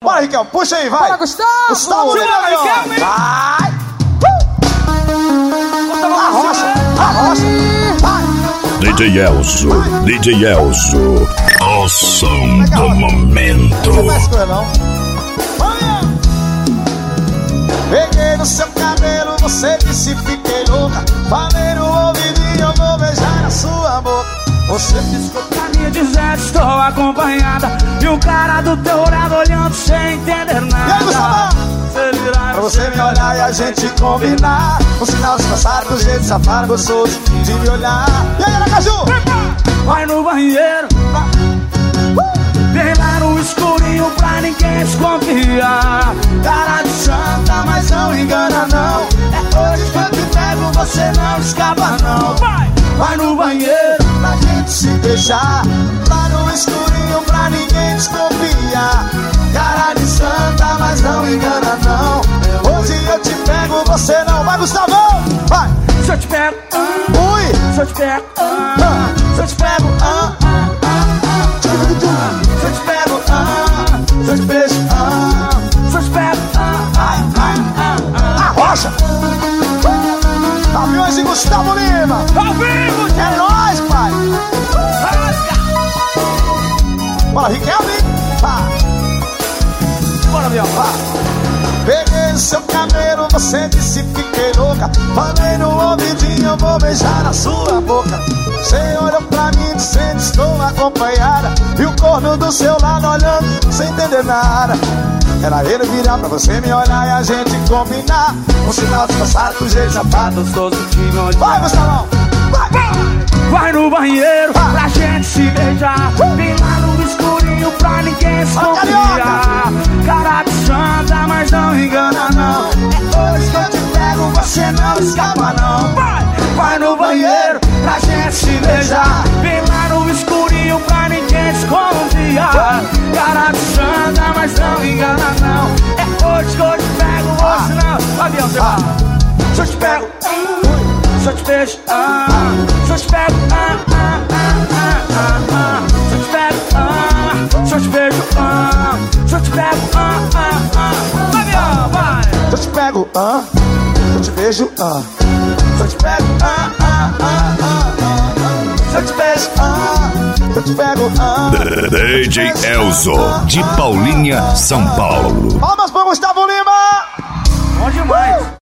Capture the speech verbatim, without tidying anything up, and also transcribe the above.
Bora, Riquelme, puxa aí, vai. Bora, Gustavo. Gustavo Lima, Riquelme. Vai. Uh. Arrocha, arrocha. Vai. D J Elzo, D J Elzo, o som do momento. Não vai escolher não. Peguei no seu cabelo, você disse fiquei louca. Falei no ouvidinho, eu vou beijar a sua boca. Você piscou pra mim dizendo estou acompanhada. E o cara do teu lado olhando sem entender nada. E aí, Gustavo? Pra você me olhar e a gente combinar. Um sinal de passar do jeito safado, gostoso de me olhar. E aí, Aracaju? Vai no banheiro, vem lá no escurinho pra ninguém desconfiar. Cara de santa, mas não engana não. É hoje que eu te pego, você não escapa não. Vai, vai no banheiro pra gente se beijar. Lá no escurinho pra ninguém desconfiar. Cara de santa, mas não engana não. Hoje eu te pego, você não. Vai, Gustavão, vai. Se eu te pego, uh. Ui. Se eu te pego, uh. Uh. Se eu te pego, uh. Uh. Se eu te pego, ah, se eu te beijo, ah, se eu te pego, ah, ai, ai, ah, ah. Arrocha! Aviões e Gustavo Lima! Ao vivo! É nóis, pai! Bora, Riquelme! Pá. Bora, meu! Pá. Peguei no seu cabelo, você disse fiquei louca. Falei no ouvidinho, eu vou beijar a sua boca. Você olhou pra mim dizendo estou acompanhada. E o corno do seu lado olhando sem entender nada. Era ele virar pra você me olhar e a gente combinar. Um sinal de passar do jeito safado, gostoso de me olhar. Vai, Gustavão! Vai! Vai no banheiro vai. Pra gente se beijar. Vem lá no escurinho pra ninguém desconfiar. Cara de santa, mas não engana não. É hoje que eu te pego, você não escapa não. Vai! Vai no banheiro pra gente se beijar. Vem lá no escurinho pra ninguém desconfiar. Cara de santa, mas não engana não. É hoje que eu te pego, você não. Avião, você vai. Se eu te pego, se eu te beijo, ah. Se eu te pego, ah, ah, ah, ah, ah. Se eu te pego, ah. Se eu te beijo, ah. Se eu te pego, ah, ah, ah. Avião, vai. Se eu te pego, ah. Se eu te beijo, ah. Se eu te pego, ah, ah, ah, ah, ah. Se eu te beijo, ah. Se eu te pego, ah. D J Elzo, de Paulínia, São Paulo. Palmas para Gustavo Lima! Bom demais!